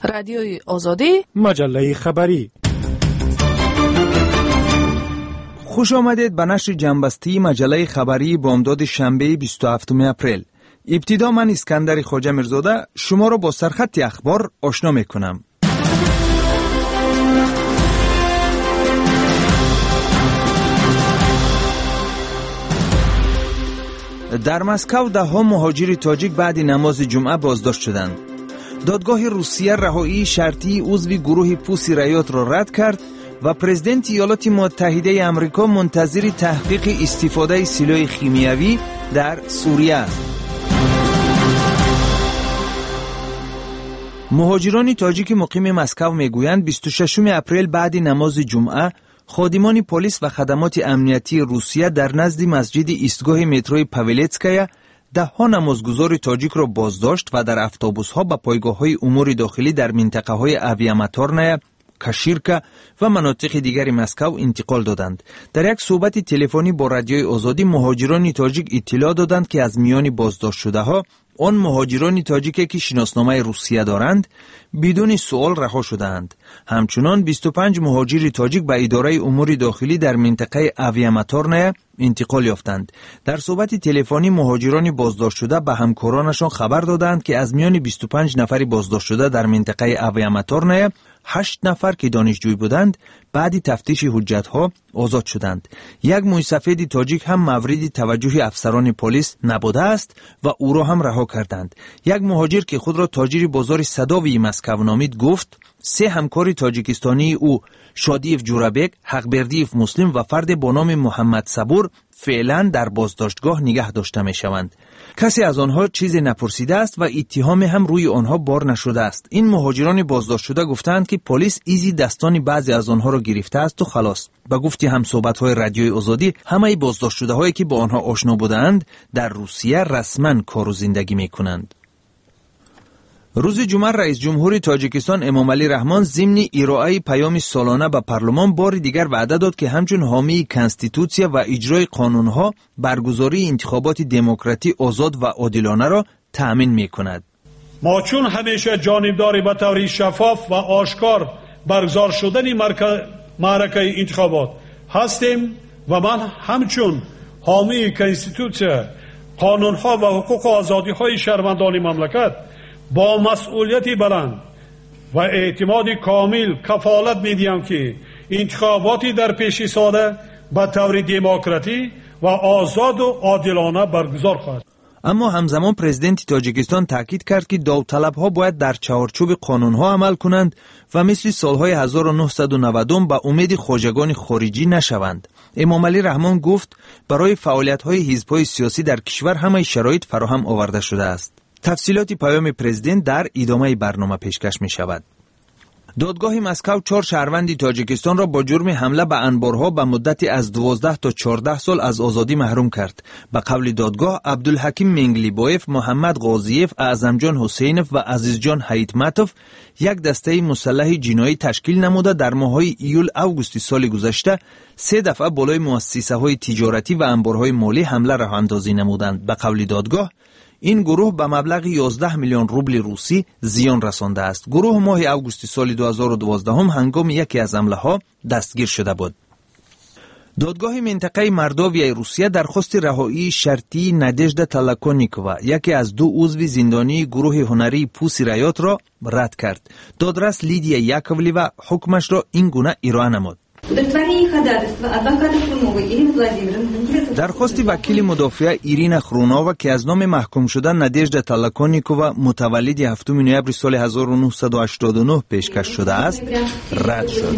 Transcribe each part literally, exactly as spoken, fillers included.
رادیوی آزادی، مجله خبری. خوش آمدید به نشر جنبسته مجله خبری بامداد شنبه بیست و هفتم اپریل. ابتدا من اسکندر خواجه میرزاده شما را با سرخط اخبار آشنا میکنم. در مسکو ده ها مهاجر تاجیک بعد نماز جمعه بازداشت شدند. دادگاه روسیه رهایی شرطی عضو گروه پوسی ریات را رد کرد و پرزیدنت ایالات متحده آمریکا منتظر تحقیق استفاده سلاح شیمیایی در سوریه است. مهاجران تاجیک مقیم مسکو میگویند بیست و ششم اپریل بعد نماز جمعه خادمان پلیس و خدمات امنیتی روسیه در نزد مسجد ایستگاه متروی پاولتسکایا ده ها نمازگزار تاجیک را بازداشت و در اتوبوس ها به پایگاه های امور داخلی در منطقه های اویاماتورنایا، کاشیرکا و مناطق دیگر مسکو انتقال دادند. در یک صحبت تلفنی با رادیوی آزادی مهاجران تاجیک اطلاع دادند که از میان بازداشت شده ها آن مهاجران تاجیک که شناسنامه روسیه دارند بدون سوال رها شدند. همچنان بیست و پنج مهاجر تاجیک به اداره امور داخلی در منطقه اویاماتورنایا انتقال یافتند. در صحبت تلفنی مهاجران بازداشت شده به همکارانشان خبر دادند که از میان بیست و پنج نفر بازداشت شده در منطقه اویاماتورنایا هشت نفر که دانشجوی بودند بعد تفتیش حجت‌ها آزاد شدند. یک موسفید تاجیک هم مورد توجه افسران پلیس نبوده است و او را هم رها کردند. یک مهاجر که خود را تاجر بازار صداوی مسکو نامید گفت سه همکار تاجیکستانی او شادیف جورابک، حقبردیف مسلم و فرد با نام محمد صبور فعلا در بازداشتگاه نگه داشته می شوند. کسی از آنها چیزی نپرسیده است و اتهام هم روی آنها بار نشده است. این مهاجران بازداشت شده گفتند که پلیس ایزی دستان بعضی از آنها را گرفته است و خلاص. با گفتی هم صحبت‌های رادیوی آزادی همه بازداشت شده هایی که با آنها آشنا بودند در روسیه رسما کار و زندگی می‌کنند. روز جمعه رئیس جمهور تاجیکستان امامعلی رحمان ضمن ارائه پیام سالانه به پارلمان بار دیگر وعده داد که همچون حامی کنستیتوسیا و اجرای قانونها برگزاری انتخابات دموکراتی آزاد و عادلانه را تأمین می‌کند. ما چون همیشه جانبدار به طور شفاف و آشکار برگزار شدن معرکه انتخابات هستیم و من همچون حامی کنستیتوسیا، قانونها و حقوق و آزادی‌های شهروندان مملکت با مسئولیت بلند و اعتماد کامل کفالت می‌دهم که انتخاباتی در پیش ساده به طور دموکراتی و آزاد و عادلانه برگزار خواهد. اما همزمان پرزیدنت تاجیکستان تاکید کرد که داوطلب‌ها باید در چارچوب قانون‌ها عمل کنند و مثل سالهای هزار و نهصد و نود به امید خواجگان خارجی نشوند. امامعلی رحمان گفت برای فعالیت‌های حزب‌های سیاسی در کشور همه شرایط فراهم آورده شده است. تفصیلات پیام پرزیدنت در ادامه برنامه پیشکش می شود. دادگاه مسکو چهار شهروند تاجیکستان را با جرم حمله به انبارها به مدت از دوازده تا چهارده سال از آزادی محروم کرد. به قول دادگاه عبدالحکیم منگلیبایف، محمد قاضیف، اعظمجان حسینف و عزیزجان حیتمتوف یک دسته مسلح جنایی تشکیل نموده در ماه‌های ایول اوگوست سال گذشته سه دفعه بالای مؤسسه‌های تجارتی و انبارهای مالی حمله راه اندازی نمودند. به قول دادگاه این گروه به مبلغ یازده میلیون روبل روسی زیان رسانده است. گروه ماه اوگوست سال دو هزار و دوازده هم هنگام یکی از حمله ها دستگیر شده بود. دادگاه منطقه مرداویای روسیه درخواست رهایی شرطی نادژدا تالاکونیکووا، یکی از دو عضو زندانی گروه هنری پوسی ریات را رد کرد. دادرس لیدیا یاکولیوا حکمش را این گونه ارائه نمود. درخواست وکیل مدافع ایرینا خرونووا که از نام محکوم شده نادژدا تالاکونیکووا متولد هفتم نوامبر سال هزار و نهصد و هشتاد و نه پیشکش شده است رد شد.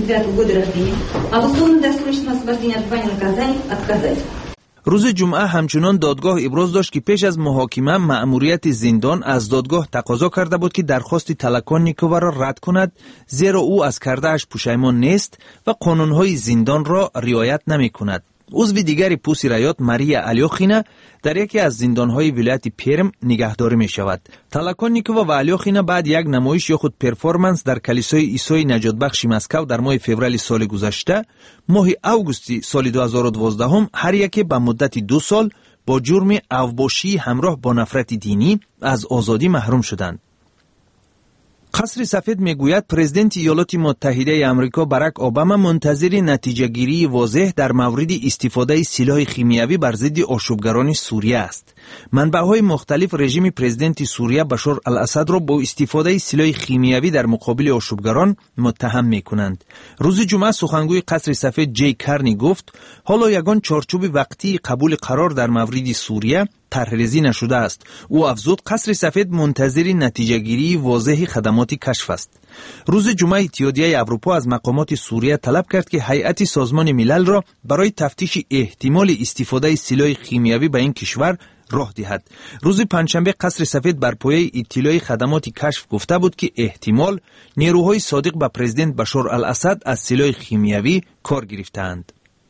روز جمعه همچنان دادگاه ابراز داشت که پیش از محاکمه مأموریت زندان از دادگاه تقاضا کرده بود که درخواست تالاکونیکووا را رد کند، زیرا او از کرده‌اش پشیمان نیست و قانونهای زندان را رعایت نمی کند. عضو دیگری پوسی ریات ماریا الیوخینا در یکی از زندانهای ولایت پرم نگهداری می شود. تالاکونیکووا و الیوخینا بعد یک نمایش یا خود پرفورمنس در کلیسای عیسی نجات بخش مسکو در ماه فوریه سال گذشته، ماه اوگوست سال دو هزار و دوازده هم هر یک به مدت دو سال با جرم اوباشی همراه با نفرت دینی از آزادی محروم شدند. قصر سفید میگوید پرزیدنت ایالات متحده آمریکا باراک اوباما منتظر نتیجه گیری واضح در مورد استفاده سلاح شیمیایی بر ضد آشوبگران سوریه است. منبع‌های مختلف رژیم پرزیدنت سوریه بشار الاسد را با استفاده سلاح شیمیایی در مقابل آشوبگران متهم می‌کنند. روز جمعه سخنگوی قصر سفید جی کارنی گفت حالا یگان چارچوب وقتی قبول قرار در مورد سوریه طرح‌ریزی نشده است. او افزود قصر سفید منتظر نتیجه گیری واضح خدمات کشف است. روز جمعه اتحادیه اروپا از مقامات سوریه طلب کرد که هیئت سازمان ملل را برای تفتیش احتمال استفاده سلاح شیمیایی به این کشور راه دهد. روز پنجشنبه قصر سفید بر پایه اطلاع خدمات کشف گفته بود که احتمال نیروهای صادق به پرزیدنت بشار الاسد از سلاح شیمیایی کار گرفتند.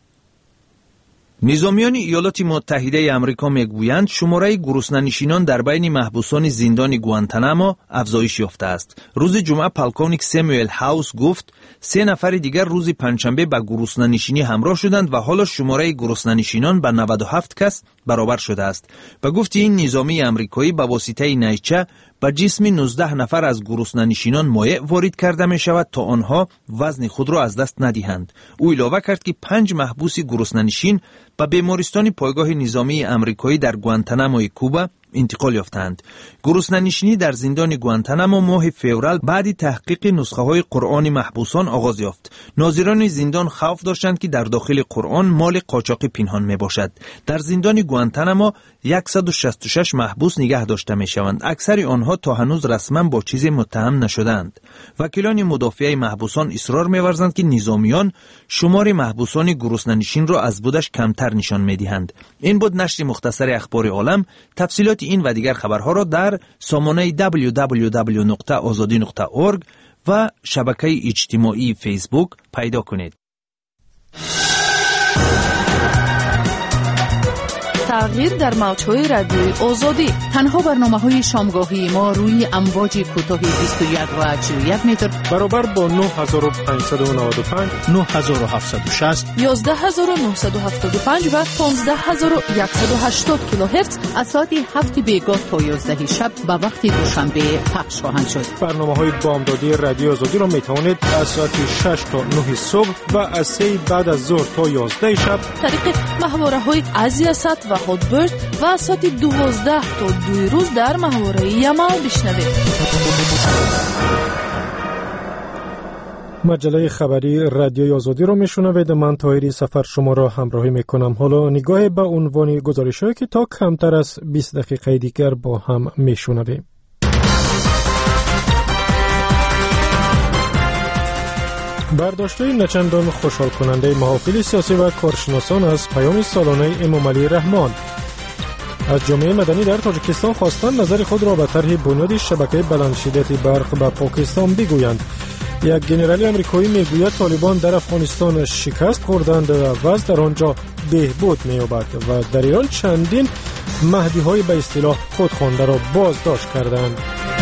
نظامیان ایالات متحده آمریکا میگویند شماره گرسنه‌نشینان در بین محبوسان زندان گوانتانامو افزایش یافته است. روز جمعه پالکونیک ساموئل هاوس گفت سه نفر دیگر روز پنجشنبه به گرسنه‌نشینی همراه شدند و حالا شماره گرسنه‌نشینان به نود و هفت کس برابر شده است. به گفته این نظامی آمریکایی به واسطه نیچه به جسم نوزده نفر از گرسنه‌نشینان مایع وارد کرده می شود تا آنها وزن خود را از دست ندهند. او اضافه کرد که پنج محبوس گرسنه‌نشین به بیمارستان پایگاه نظامی آمریکایی در گوانتانامو کوبا انتقال یافتند. گرسنه‌نشینی در زندان گوانتانامو ماه فوریه بعد تحقیق نسخه های قرآن محبوسان آغاز یافت. ناظران زندان خوف داشتند که در داخل قرآن مال قاچاقی پنهان می باشد. در زندان گوانتانامو صد و شصت و شش محبوس نگه داشته می شوند. اکثر آنها تا هنوز رسما با چیزی متهم نشدند. وکیلان مدافع محبوسان اصرار می ورزند که نظامیان شمار محبوسان گرسنه‌نشین را از بودش کمتر نشان می دهند. این بود نشر مختصر اخبار عالم. تفصیلات این و دیگر خبرها را در سامانه دبلیو دبلیو دبلیو نقطه آزادی نقطه اورگ و شبکه اجتماعی فیسبوک پیدا کنید. تغییر در موج‌های رادیوی آزادی. تنها برنامه‌های شامگاهی ما روی امواج کوتاه بیست و یک و چهل و یک متر برابر با نه هزار و پانصد و نود و پنج، نه هزار و هفتصد و شصت، یازده هزار و نهصد و هفتاد و پنج و پانزده هزار و صد و هشتاد کیلوهرتز از ساعت هفت بیگاه تا یازده شب به وقت دوشنبه پخش خواهند شد. برنامه‌های بامدادی رادیو آزادی را می‌توانید از ساعت شش تا نه صبح و از سه بعد از ظهر تا یازده شب طریق محوره‌های ازیاست و هادبرد و از ساعت دوازده تا دو روز در محوره یمال بشنوید. مجله خبری رادیوی آزادی را میشنوید. من طاهری سفر شما را همراهی میکنم. حالا نگاه به عنوان گزارش‌هایی که تا کمتر از بیست دقیقه دیگر با هم میشنویم. برداشت‌های نچندان خوشحال کننده محافل سیاسی و کارشناسان از پیام سالانه امام علی رحمان. از جامعه مدنی در تاجیکستان خواستند نظر خود را به طرح بنیاد شبکه بلندشدت برق به پاکستان بگویند. یک جنرال آمریکایی میگوید طالبان در افغانستان شکست خوردند و وضع در آنجا بهبود می‌یابد و در ایران چندین مهدی‌های به اصطلاح خودخوانده را بازداشت کردند.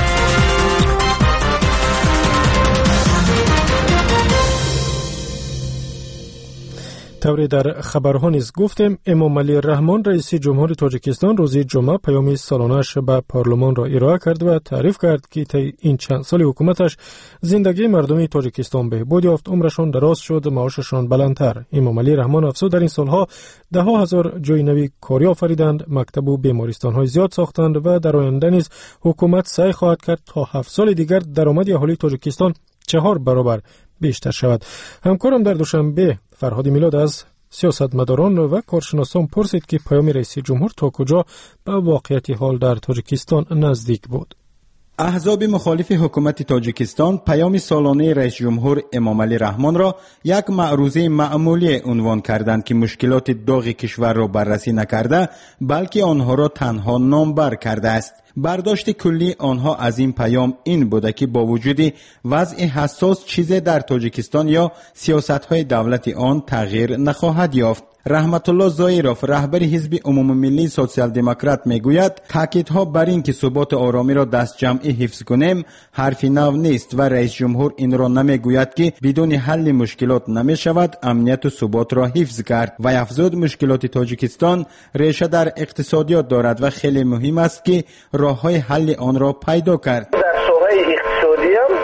طوری در خبرها نیز گفتیم امام علی رحمان رئیس جمهور تاجیکستان روز جمعه پیام سالانه‌اش به پارلمان را ارائه کرد و تعریف کرد که طی این چند سال حکومتش زندگی مردمی تاجیکستان بهبود یافت، عمرشان دراز شد، معاششان بلندتر. امام علی رحمان افزود در این سالها ده ها هزار جای نوی کاری آفریدند، مکتب و بیمارستان‌های زیاد ساختند و در آینده نیز حکومت سعی خواهد کرد تا هفت سال دیگر درآمد اهالی تاجیکستان چهار برابر بیشتر شود. همکارم در دوشنبه فرهاد میلاد از سیاستمداران و کارشناسان پرسید که پیام رئیس جمهور تا کجا به واقعیت حال در تاجیکستان نزدیک بود. احزاب مخالف حکومت تاجیکستان پیام سالانه رئیس جمهور امام علی رحمان را یک معروضه معمولی عنوان کردند که مشکلات داغ کشور را بررسی نکرده بلکه آنها را تنها نامبر کرده است. برداشت کلی آنها از این پیام این بوده که با وجود وضع حساس چیزی در تاجیکستان یا سیاست‌های دولت آن تغییر نخواهد یافت. رحمت الله زایروف رهبر حزب عموم ملی سوسیال دموکرات میگوید تاکیدها بر این که ثبات آرامی را دست جمعی حفظ کنیم حرفی نو نیست و رئیس جمهور این را نمیگوید که بدون حل مشکلات نمی شود امنیت و ثبات را حفظ کرد و افزود مشکلات تاجیکستان ریشه در اقتصادیات دارد و خیلی مهم است که راههای حل آن را پیدا کرد. در ساحه اقتصادی هم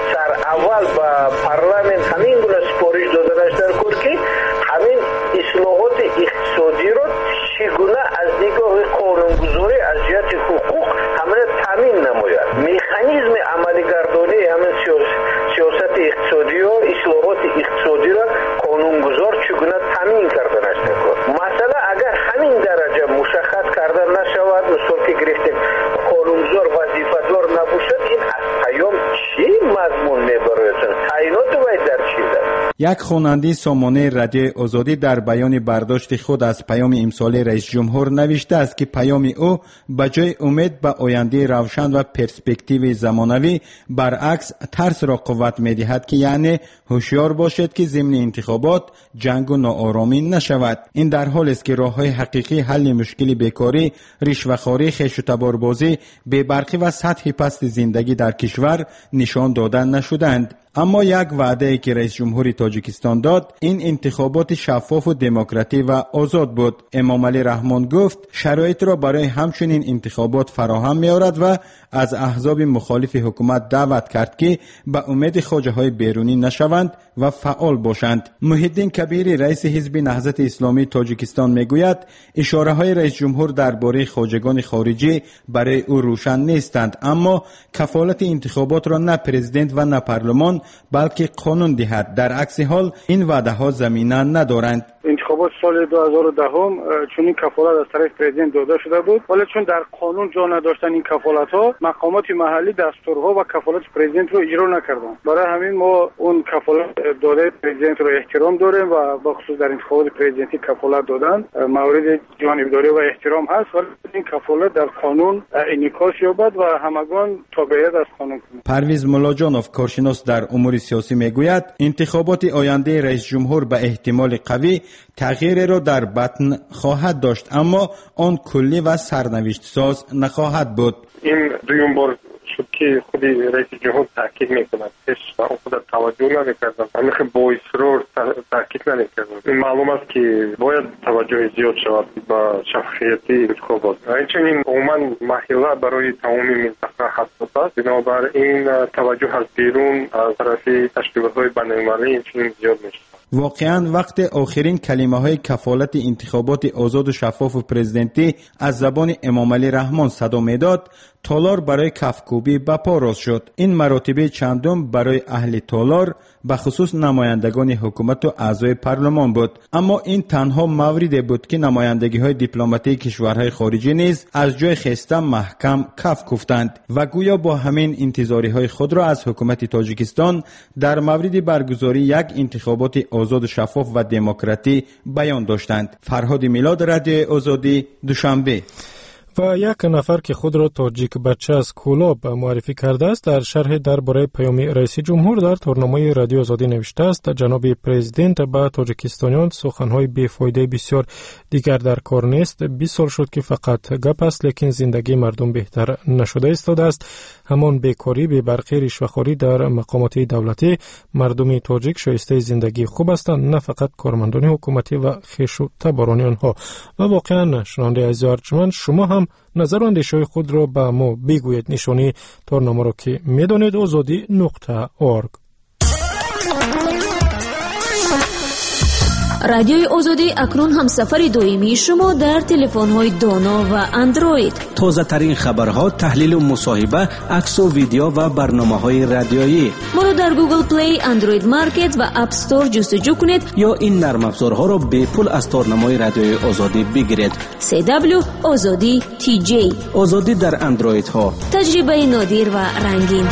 یک خواننده سامانه رادیو آزادی در بیان برداشت خود از پیام امسالی رئیس جمهور نوشته است که پیام او به جای امید به آینده روشن و پرسپکتیو زمانوی برعکس ترس را قوت می‌دهد که یعنی هوشیار باشد که ضمن انتخابات جنگ و ناآرامی نشود. این در حالی است که راه‌های حقیقی حل مشکل بیکاری، رشوه‌خواری، خیش و تباربازی، بی‌برقی و سطح پست زندگی در کشور نشان داده نشدند. اما یک وعده ای که رئیس جمهور تاجیکستان داد این انتخابات شفاف و دموکراتی و آزاد بود. امام علی رحمان گفت شرایط را برای همچنین انتخابات فراهم می آورد و از احزاب مخالف حکومت دعوت کرد که به امید خواجه های بیرونی نشوند و فعال باشند. محی الدین کبیری رئیس حزب نهضت اسلامی تاجیکستان می گوید اشاره های رئیس جمهور درباره خواجگان خارجی برای او روشن نیستند، اما کفالت انتخابات را نه پرزیدنت و نه پارلمان بلکه قانون دهد. در عکس حال این وعده ها زمینه ندارند. انتخابات سال دو هزار و ده چون این کفالت از طرف پرزیدنت داده شده بود، ولی چون در قانون جا نداشتن این کفالت ها، مقامات محلی دستورها و کفالت پرزیدنت رو اجرا نکردن. برای همین ما اون کفالت داده پرزیدنت رو احترام داریم و با خصوص در انتخابات پرزیدنتی کفالت دادن مورد جانبداری و احترام هست، ولی این کفالت در قانون انعکاس یابد و همگان تابعیت از قانون کنند. پرویز ملاجانوف کارشناس در امور سیاسی میگوید انتخابات آینده رئیس جمهور به احتمال قوی تغییر را در بطن خواهد داشت، اما آن کلی و سرنوشت ساز نخواهد بود. این دویم بار شد که خود رئیس جمهور تاکید میکند، پیش و اون خود توجه نمیکردن، همیشه با اصرار تاکید نمیکردن. این معلوم است که باید توجه زیاد شود با شفافیتی انتخابات. همچنین عموما محله برای تمام منطقه حساس است، بنابراین توجه از بیرون از طرف تشکیلات‌های بین‌المللی همچنین زیاد میشه. واقعا وقت آخرین کلمه های کفالت انتخابات آزاد و شفاف و پرزیدنتی از زبان امام علی رحمان صدا میداد، تالار برای کفکوبی به پا راست شد. این مراتبه چندم برای اهل تالار به خصوص نمایندگان حکومت و اعضای پارلمان بود، اما این تنها موردی بود که نمایندگی های دیپلماتیک کشورهای خارجی نیز از جای خسته محکم کف کوفتند و گویا با همین انتظاری های خود را از حکومت تاجیکستان در مورد برگزاری یک انتخابات آزاد و شفاف و دموکراتی بیان داشتند. فرهاد میلاد، رادیو آزادی، دوشنبه. و یک نفر که خود را تاجیک بچه از کولاب معرفی کرده است در شرح درباره پیام رئیس جمهور در تورنمای رادیو آزادی نوشته است جناب پرزیدنت با تاجیکستانیان سخنهای بیفایده بسیار دیگر در کار نیست. بیست سال شد که فقط گپ است، لیکن زندگی مردم بهتر نشده ایستاده است. همان بیکاری، بی‌برقی، رشوه‌خواری در مقامات دولتی. مردم تاجیک شایسته زندگی خوب هستند، نه فقط کارمندان حکومتی و خیش و تبارانی آنها. و واقعا شنونده عزیز ارجمند، شما هم نظر و اندیشه خود را به ما بگویید. نشانی تورنمه را که میدانید آزادی نقطه اورگ. رادیوی آزادی اکنون هم سفر دویمی شما در تلفن‌های دانا و اندروید. تازه ترین خبرها، تحلیل و مصاحبه، عکس و ویدیو و برنامه‌های رادیویی. ما را در گوگل پلی، اندروید مارکت و اپ استور جستجو کنید یا این نرم افزارها را به پول از تورنمای رادیوی آزادی بگیرید. سی دبلیو آزادی تی جی. آزادی در اندروید ها. تجربه نادر و رنگین.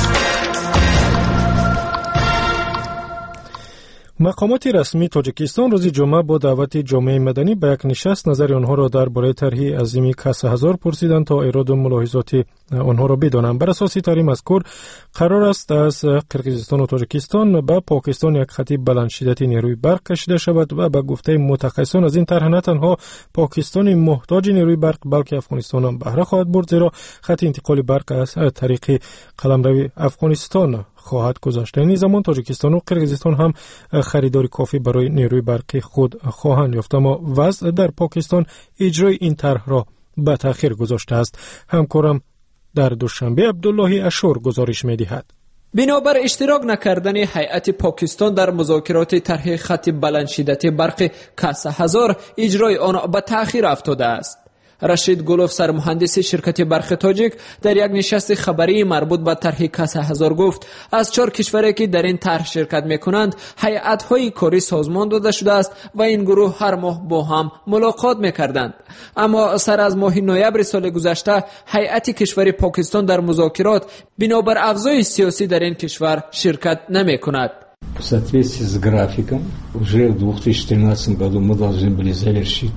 مقامات رسمی تاجیکستان روز جمعه با دعوت جامعه مدنی به یک نشست نظر آنها را درباره طرح عظیمی کاس هزار پرسیدند تا ایراد و ملاحظات آنها را بدانند. بر اساس طرح مذکور قرار است از قرقیزستان و تاجیکستان به پاکستان یک خط بلند شدتی نیروی برق کشیده شود و به گفته متخصصان از این طرح نه تنها پاکستان محتاج نیروی برق بلکه افغانستان هم بهره خواهد برد، زیرا خط انتقال برق از طریق قلمرو افغانستان خواهد گذاشت. این زمان تاجیکستان و قرقیزستان هم خریدار کافی برای نیروی برقی خود خواهند یافت، اما وضع در پاکستان اجرای این طرح را به تأخیر گذاشته است. همکارم در دوشنبه عبداللهی اشور گزارش می‌دهد. بنابر اشتراک نکردن هیئت پاکستان در مذاکرات طرح خط بلند شدتی برق کاس هزار، اجرای آن به تأخیر افتاده است. رشید گلوف، سرمهندس شرکت برق تاجیک، در یک نشست خبری مربوط به طرح کاس هزار گفت از چهار کشوری که در این طرح شرکت میکنند هیئت‌های کاری سازمان داده شده است و این گروه هر ماه با هم ملاقات میکردند. اما سر از ماه نوامبر سال گذشته هیئت کشور پاکستان در مذاکرات بنابر افزایش سیاسی در این کشور شرکت نمیکند. В соответствии с графиком, уже в две тысячи тринадцатом году мы должны были завершить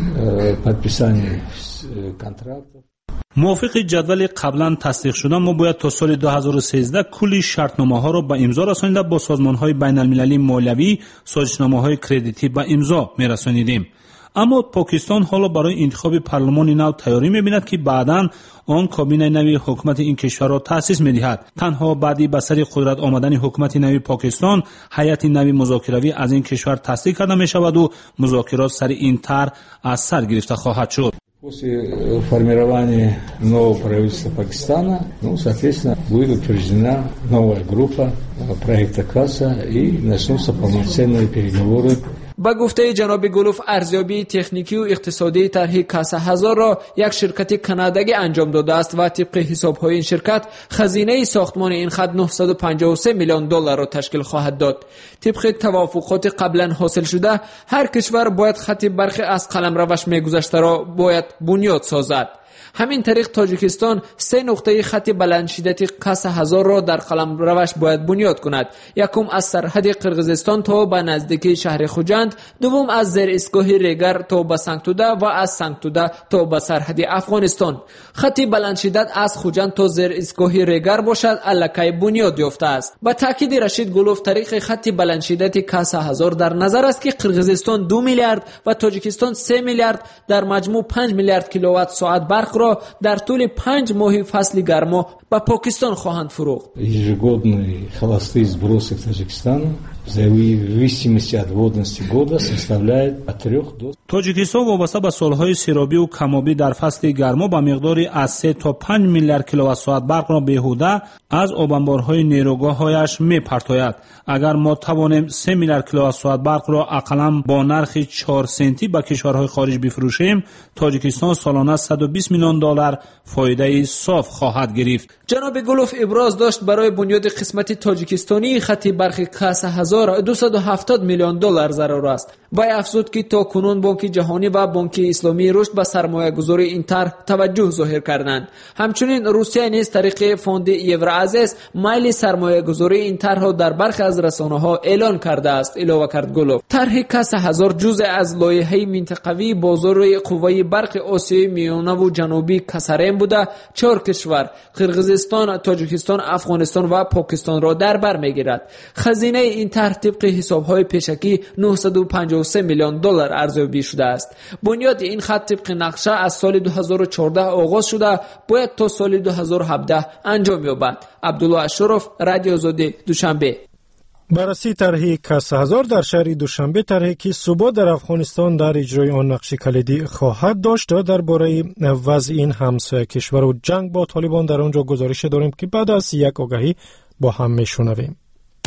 э, подписание контрактов. موافق جدول قبلا تصدیق شده ما باید تا سال دو هزار و سیزده کلی شرطنامه‌ها را به امضا رسانیده با سازمان‌های بین‌المللی مالیوی سازشنامه‌های کردیتی به امضا می‌رسانیدیم. اما پاکستان حالا برای انتخاب پارلمان نو تیاری می‌بیند که بعداً آن کابینه نوی حکومت این کشور را تأسیس می‌دهد. تنها بعدی به سر قدرت آمدن حکومت نوی پاکستان هیئت نوی مذاکره‌ای از این کشور تصدیق کرده می‌شود و مذاکرات سر این طرح از سر گرفته خواهد شد. После формирования нового правительства Пакистана, ну, соответственно, будет утверждена новая группа проекта КАСА и начнутся полноценные переговоры. با گفته جناب گلوف ارزیابی تکنیکی و اقتصادی طرح کاسا هزار را یک شرکت کانادایی انجام داده است و طبق حساب‌های این شرکت خزینه ساختمان این خط نهصد و پنجاه و سه میلیون دلار را تشکیل خواهد داد. طبق توافقات قبلا حاصل شده هر کشور باید خط برق از قلمروش میگذشته را باید بنیاد سازد. همین طریق تاجیکستان سه نقطه خط بلند شدت کاسا هزار را در قلمروش باید بنیاد کند. یکم از سرحد قرقیزستان تا به نزدیکی شهر خوجند، دوم از زیر ایستگاه ریگر تا به سنگتوده و از سنگتوده تا به سرحد افغانستان. خط بلند شدت از خوجند تا زیر ایستگاه ریگر باشد الکی بنیاد یافته است. با تاکید رشید گلوف طریق خط بلند شدت کاسا هزار در نظر است که قرقیزستان دو میلیارد و تاجیکستان سه میلیارد در مجموع پنج میلیارد کیلووات ساعت برق را در طول پنج ماه فصل گرما به پاکستان خواهند فروخت. Ежегодные холостые сбросы в Таджикистан в зависимости от водности года составляет от трех до... تاجیکستان وابسته به سالهای سیرابی و کمابی در فصل گرما به مقداری از سه تا پنج میلیارد کیلووات ساعت برق را بیهوده از آبانبارهای نیروگاه‌هایش می‌پرتاید. اگر ما توانیم سه میلیارد کیلووات ساعت برق را اقلاً با نرخ چهار سنتی به کشورهای خارج بفروشیم، تاجیکستان سالانه صد و بیست میلیون دلار فایده صاف خواهد گرفت. جناب گلوف ابراز داشت برای بنیاد قسمت تاجیکستانی خط برق کاسا هزار دویست و هفتاد میلیون دلار ضرور است. و افزود که تا کنون بانک جهانی و بانک اسلامی رشد به سرمایه گذاری این طرح توجه ظاهر کردند. همچنین روسیه نیز طریق فوند یورازیس مایل سرمایه گذاری این طرح را در برخی از رسانه ها اعلان کرده است. علاوه کرد گلوف طرح کاسا هزار جزء از لایحه منطقوی بازار قوای برق آسیای میانه و جنوبی کسرین بوده چهار کشور قرقیزستان، تاجیکستان، افغانستان و پاکستان را در بر میگیرد. خزینه این طرح طبق حساب‌های پیشکی نهصد و پنجاه و سه میلیون دلار ارزیابی شده است. بنیاد این خط طبق نقشه از سال دو هزار و چهارده آغاز شده باید تا سال دو هزار و هفده انجام یابد. عبدالله اشرف، رادیو آزادی، دوشنبه. بررسی طرح کاسا هزار در شهر دوشنبه طرحی که ثبات در افغانستان در اجرای آن نقش کلیدی خواهد داشت. درباره وضع این همسایه کشور و جنگ با طالبان در آنجا گزارش داریم که بعد از یک آگهی با هم میشنویم.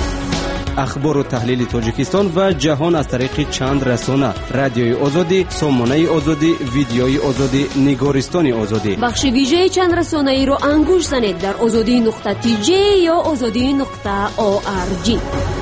اخبار و تحلیل تاجیکستان و جهان از طریق چند رسانه: رادیوی آزادی، سامانه آزادی، ویدیوی آزادی، نگارستان آزادی. بخش ویژه چند رسانه ای را انگوش زنید در آزادی نقطه تی جی یا آزادی نقطه او آر جی.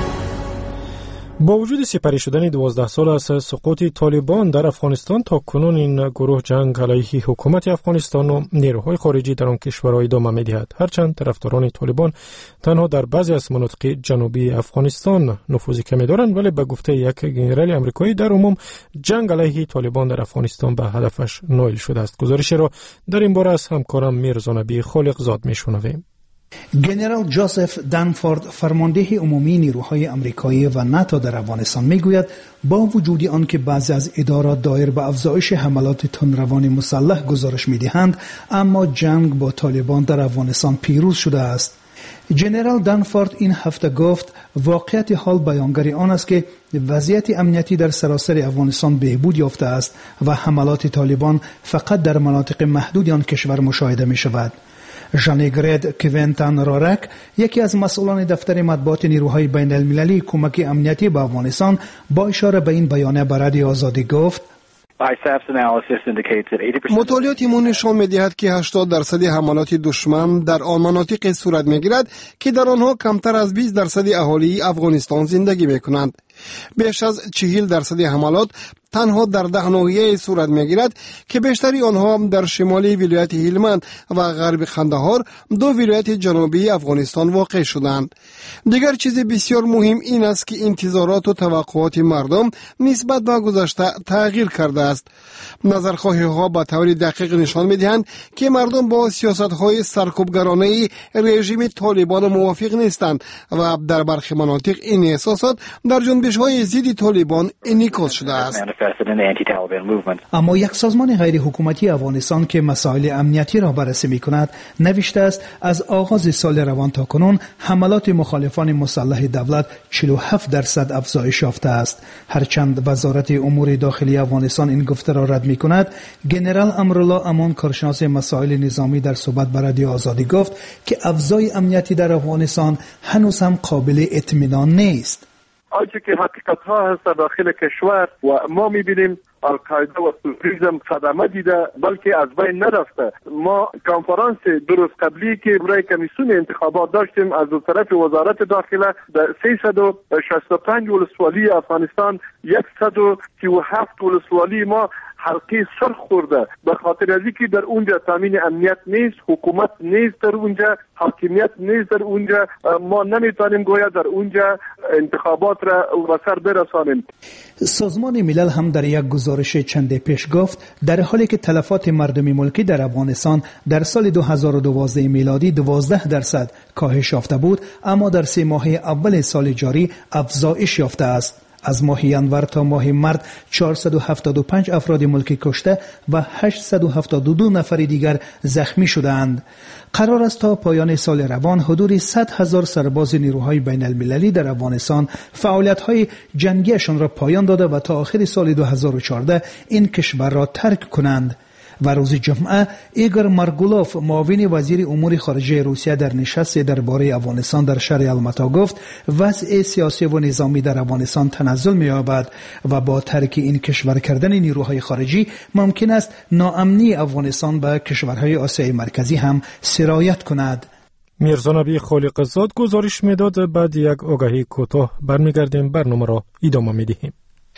با وجود سپری شدن دوازده سال از سقوط طالبان در افغانستان، تا کنون این گروه جنگ علیه حکومت افغانستان و نیروهای خارجی در آن کشور ادامه می‌دهد. هرچند طرفداران طالبان تنها در بعضی از مناطق جنوبی افغانستان نفوذ کمی دارند، ولی به گفته یک گنرال آمریکایی در عموم جنگ علیه طالبان در افغانستان به هدفش نائل شده است. گزارش را در این باره از همکارم میرزا نبی خالق زاد میشنویم. گنرال جوزف دنفورد، فرمانده عمومی نیروهای آمریکایی و ناتو در افغانستان میگوید با وجود آنکه بعضی از ادارات دایر به افزایش حملات تندروان مسلح گزارش میدهند، اما جنگ با طالبان در افغانستان پیروز شده است. جنرال دنفورد این هفته گفت واقعیت حال بیانگر آن است که وضعیت امنیتی در سراسر افغانستان بهبود یافته است و حملات طالبان فقط در مناطق محدود آن کشور مشاهده می شود. ژانگرید کوینتان رارک، یکی از مسئولان دفتر مطبوعات نیروهای بین المللی کمک امنیتی به افغانستان، با اشاره به این بیانیه به رادیو آزادی گفت مطالعاتمان نشان می‌دهد که هشتاد درصد حملات دشمن در آن مناطق صورت می‌گیرد که در آنها کمتر از بیست درصد اهالی افغانستان زندگی می‌کنند. بیش از چهل درصد حملات تنها در ده ناحیه صورت میگیرد که بیشتری آنها در شمالی ولایت هلمند و غرب قندهار، دو ولایت جنوبی افغانستان واقع شدند. دیگر چیز بسیار مهم این است که انتظارات و توقعات مردم نسبت به گذشته تغییر کرده است. نظرخواهی ها به طور دقیق نشان میدهند که مردم با سیاست های سرکوبگرانه رژیم طالبان موافق نیستند و در برخی مناطق این احساسات در جنبش های ضد طالبان انعکاس شده است. اما یک سازمان غیر حکومتی افغانستان که مسائل امنیتی را بررسی می‌کند نوشته است از آغاز سال روان تا کنون حملات مخالفان مسلح دولت چهل و هفت درصد افزایش یافته است. هرچند وزارت امور داخلی افغانستان این گفته را رد می‌کند، ژنرال امرالله امان کارشناس مسائل نظامی در صحبت با رادیو آزادی گفت که افزای امنیتی در افغانستان هنوز هم قابل اطمینان نیست. آنچه که حقیقت ها هست داخل کشور و ما میبینیم القاعده و تروریسم صدمه دیده بلکه از بین نرفته. ما کنفرانس دو روز قبلی که برای کمیسیون انتخابات داشتیم از طرف وزارت داخله در سیصد و شصت و پنج ولسوالی افغانستان صد و سی و هفت ولسوالی ما حلقه سر خورده به خاطر از اینکه در اونجا تامین امنیت نیست، حکومت نیست در اونجا، حاکمیت نیست در اونجا، ما نمیتونیم گویا در اونجا انتخابات را به سر برسانیم. سازمان ملل هم در یک گزارش چند پیش گفت در حالی که تلفات مردم ملکی در افغانستان در سال دو هزار و دوازده میلادی دوازده درصد کاهش یافته بود، اما در سه ماهه اول سال جاری افزایش یافته است. از ماه ینور تا ماه مارس چهارصد و هفتاد و پنج افراد ملکی کشته و هشتصد و هفتاد و دو نفر دیگر زخمی شدند. قرار است تا پایان سال روان حدود صد هزار سرباز نیروهای بین المللی در افغانستان فعالیت‌های جنگیشان را پایان داده و تا آخر سال دو هزار و چهارده این کشور را ترک کنند. و روز جمعه ایگور مارگولوف معاون وزیر امور خارجه روسیه در نشست درباره افغانستان در شهر الماتا گفت وضع سیاسی و نظامی در افغانستان تنزل می‌یابد و با ترک این کشور کردن نیروهای خارجی ممکن است ناامنی افغانستان به کشورهای آسیای مرکزی هم سرایت کند. میرزا نبی خالق‌زاد گزارش میداد. بعد یک آگهی کوتاه برمیگردیم، برنامه را ادامه میدهیم.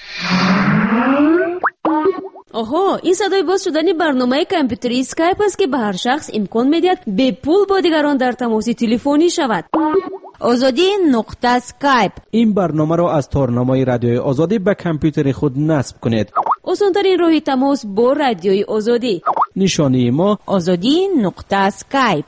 آها، این صدای باز شدن برنامه کامپیوتری اسکایپ است که به هر شخص امکان میدهد به پول با دیگران در تماس تلفنی شود. آزادی نقطه اسکایپ. این برنامه را از تارنمای رادیوی آزادی به کامپیوتر خود نصب کنید. آسان‌ترین راه تماس با رادیوی آزادی. نشانی ما آزادی نقطه اسکایپ.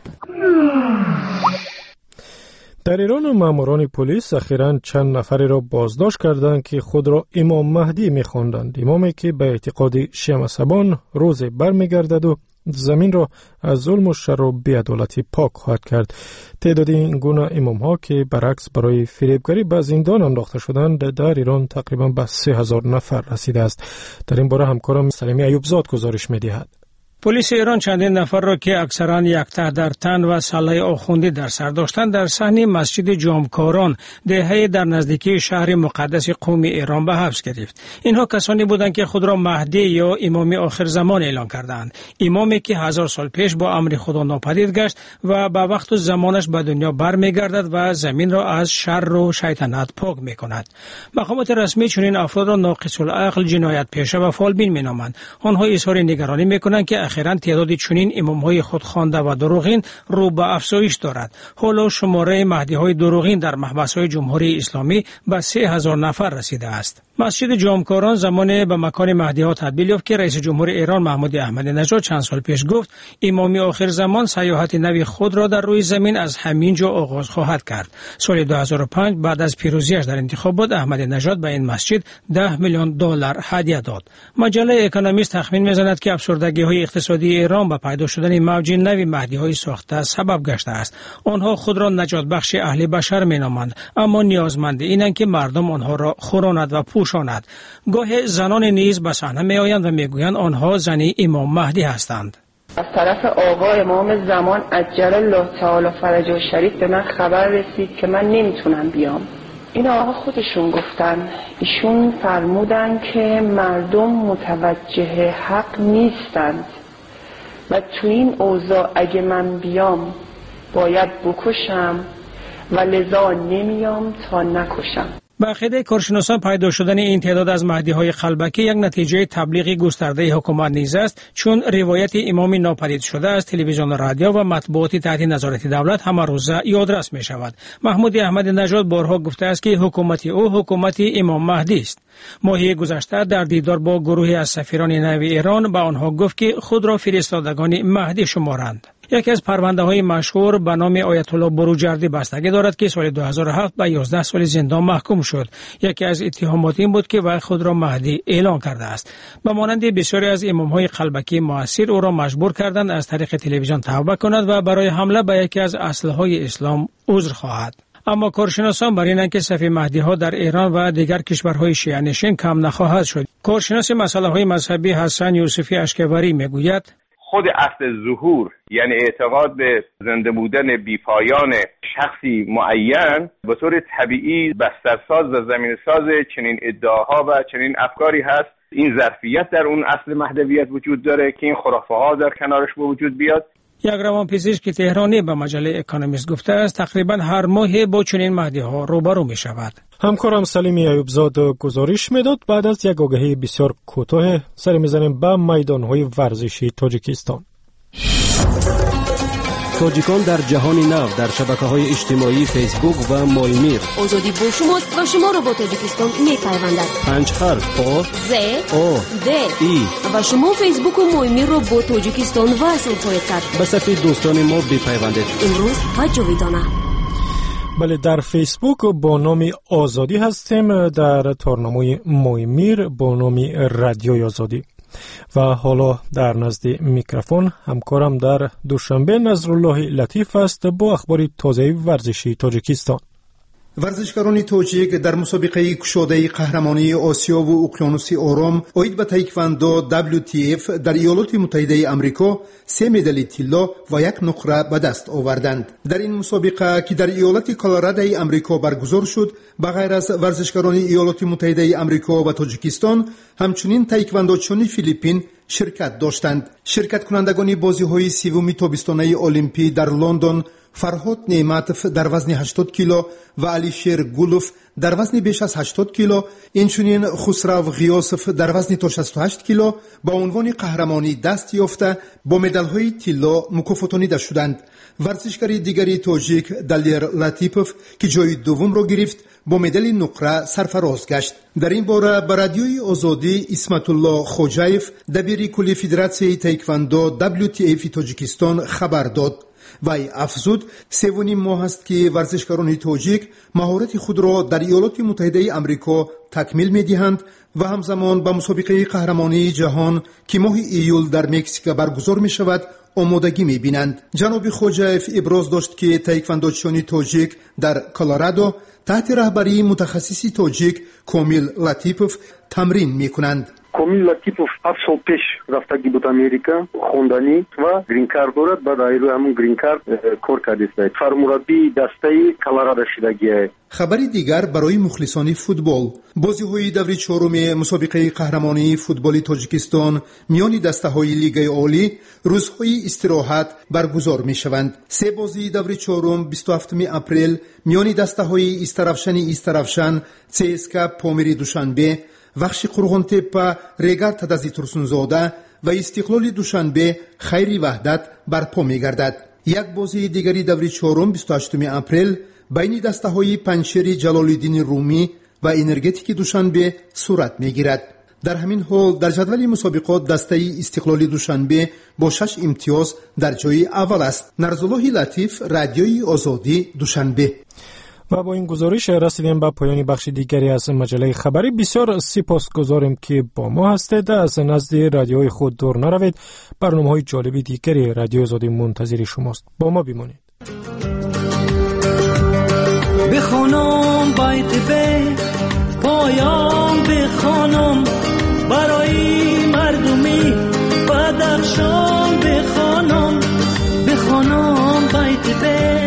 در ایران ماموران پلیس اخیراً چند نفری را بازداشت کردند که خود را امام مهدی می‌خواندند. امامی که به اعتقاد شیعه مذهبان روز برمیگردد و زمین را از ظلم و شر و بی‌عدالتی پاک خواهد کرد. تعداد این گونه امام‌ها که برعکس برای فریبگری به زندان انداخته شدند در ایران تقریباً به سه هزار نفر رسیده است. در این باره همکارم سلیمی ایوبزاد گزارش می‌دهد. پلیس ایران چندین نفر را که اکثرا یک ته در تن و سلاح آخوندی در سر داشتند در صحن مسجد جامکاران دهه در نزدیکی شهر مقدس قوم ایران به حبس گرفت. اینها کسانی بودند که خود را مهدی یا امام آخر زمان اعلان کردند. امامی که هزار سال پیش با امر خدا ناپدید گشت و به وقت و زمانش به دنیا برمیگردد و زمین را از شر و شیطنت پاک میکند. مقامات رسمی چنین افراد را ناقص العقل، جنایت پیشه و فالبین مینامند. آنها اظهار نگرانی میکنند که اخیراً تعداد چنین امام‌های خودخوانده و دروغین رو به افزایش دارد. حالا شماره مهدی‌های دروغین در محبس‌های جمهوری اسلامی به سه هزار نفر رسیده است. مسجد جامکاران زمان به مکان مهدی‌ها تبدیل یافت که رئیس جمهور ایران محمد احمدی نژاد چند سال پیش گفت امام آخر زمان سیاحت نوی خود را در روی زمین از همین جا آغاز خواهد کرد. سال دو هزار و پنج بعد از پیروزیش در انتخابات احمدی نژاد به این مسجد ده میلیون دلار هدیه داد. مجله اکونومیست تخمین می‌زند که افسردگی‌های اقتصادی ایران به پیدا شدن موج نوی مهدی‌های ساخته سبب گشته است. آنها خود را نجات بخش اهل بشر مینامند، اما نیازمند اینند که مردم آنها را خوراند و پوشاند. گاه زنان نیز به صحنه میآیند و میگویند آنها زنی امام مهدی هستند. از طرف آقا امام زمان عجل الله تعالی فرجه شریف به من خبر رسید که من نمیتونم بیام. این آقا خودشون گفتن، ایشون فرمودن که مردم متوجه حق نیستند و تو این اوضاع اگه من بیام باید بکشم و لذا نمیام تا نکشم. به عقیده کارشناسان پیدا شدن این تعداد از مهدی‌های خلبکی یک نتیجه تبلیغ گسترده حکومت نیز است، چون روایت امام ناپدید شده از تلویزیون، رادیو و مطبوعات تحت نظارت دولت همه روزه یادرس می شود. محمود احمد نژاد بارها گفته است که حکومت او حکومت امام مهدی است. ماهی گذشته در دیدار با گروهی از سفیران نو ایران به آنها گفت که خود را فرستادگان مهدی شمارند. یکی از پرونده های مشهور به نام آیت الله بروجردی بستگی دارد که سال دو هزار و هفت به یازده سال زندان محکوم شد. یکی از اتهامات این بود که وی خود را مهدی اعلان کرده است. به مانند بسیاری از امام های خلبکی معاصر او را مجبور کردند از طریق تلویزیون توبه کند و برای حمله به یکی از اصلهای اسلام عذر خواهد. اما کارشناسان بر اینند که صف مهدی ها در ایران و دیگر کشورهای شیعه نشین کم نخواهد شد. کارشناس مسائل های مذهبی حسن یوسفی اشکبری میگوید خود اصل ظهور، یعنی اعتقاد به زنده بودن بیپایان شخصی معین، به طور طبیعی بسترساز و زمینه‌ساز چنین ادعاها و چنین افکاری هست. این ظرفیت در اون اصل مهدویت وجود داره که این خرافه ها در کنارش به وجود بیاد. یک روانپزشک تهرانی به مجله اکونومیست گفته است تقریبا هر ماه با چنین مهدی ها روبرو می شود. همکارم سلیمی ایوبزاد گزارش میداد. بعد از یک آگهی بسیار کوتاه سر میزنیم به میدانهای ورزشی تاجیکستان. تاجیکان در جهان نو در شبکه‌های اجتماعی فیسبوک و مایمیر. آزادی با شماست و شما را با تاجیکستان می‌پیوندد. پنج حرف آ ز او د ای و شما فیسبوک و مایمیر را با تاجیکستان وصل خواهید کرد. به صفحه دوستان ما بپیوندید. امروز و جاویدانه. بله، در فیسبوک با نام آزادی هستیم، در تارنمای مایمیر با نام رادیوی آزادی. و حالا در نزد میکروفون همکارم در دوشنبه نظرالله لطیف است با اخبار تازه ورزشی تاجیکستان. ورزشکاران تاجیک در مسابقه کشاده قهرمانی آسیا و اقیانوس آرام اید به تایکواندو دبلیو تی اف در ایالات متحده آمریکا سه مدال طلا و یک نقره به دست آوردند. در این مسابقه که در ایالت کلرادو آمریکا برگزار شد، به غیر از ورزشکاران ایالات متحده آمریکا و تاجیکستان، همچنین تایکواندوچیان فیلیپین شرکت داشتند. شرکت کنندگان بازی‌های سوم تابستانه المپی در لندن فرهاد نعمت در وزن هشتاد کیلو و علیشیر گولوف در وزن بیش از هشتاد کیلو، اینچنین خسرو غیاسف در وزن تا شصت و هشت کیلو با عنوان قهرمانی دست یافته با مدال‌های طلا مکافاتانیده شدند. ورزشکار دیگری تاجیک دلیر لطیپوف که جای دوم را گرفت با مدال نقره سرفراز گشت. در این باره به رادیوی آزادی اسمت الله خوجایف دبیر کلی فدراسیون تایکواندو دبلیو تی اف تاجیکستان خبر داد. وی افزود سومین ماه است که ورزشکاران تاجیک مهارت خود را در ایالات متحده آمریکا تکمیل می‌دهند و همزمان به مسابقه قهرمانی جهان که ماه ایول در مکزیک برگزار می‌شود آمادگی می‌بینند. جناب خوجایف ابراز داشت که تایکواندوچیان تاجیک در کلرادو تحت رهبری متخصص تاجیک کامیل لطیپوف تمرین می‌کنند. کامیل لطیپوف هفت سال پیش رفتگی بود امریکا خوندنی و گرین کارت دارد. بعد ایرو همون گرین کارت کار کرده است. فرمانربی دسته کلرادو شدگی است. خبری دیگر برای مخلصان فوتبال: بازی‌های دوره چهارم مسابقه قهرمانی فوتبال تاجیکستان میان دسته‌های لیگ عالی روزهای استراحت برگزار می‌شوند. سه بازی دوره چهارم بیست و هفتم اپریل میان دسته‌های استرافشن استرافشن، سی اس کا پامیری دوشنبه، وخش قرغان تپه ریگر تدازی ترسونزاده و استقلال دوشنبه خیری وحدت برپا می‌گردد. یک بازی دیگری دوره چهارم بیست و هشتم اپریل بین دسته‌های پنشری جلال‌الدین رومی و انرژتیک دوشنبه صورت می‌گیرد. در همین حال در جدول مسابقات دسته استقلال دوشنبه با شش امتیاز در جای اول است. نرزالله لطیف، رادیوی آزادی، دوشنبه. و با این گزارش رسیدیم به پایان بخش دیگری از مجله خبری. بسیار سپاسگزاریم که با ما هستید. از نزد رادیوی خود دور نروید. برنامه‌های جالبی دیگری رادیو آزادی منتظر شماست. با ما بمانید. بخونم بیت به پایان بخونم برای مردمی بدخشان بخونم بخونم بیت به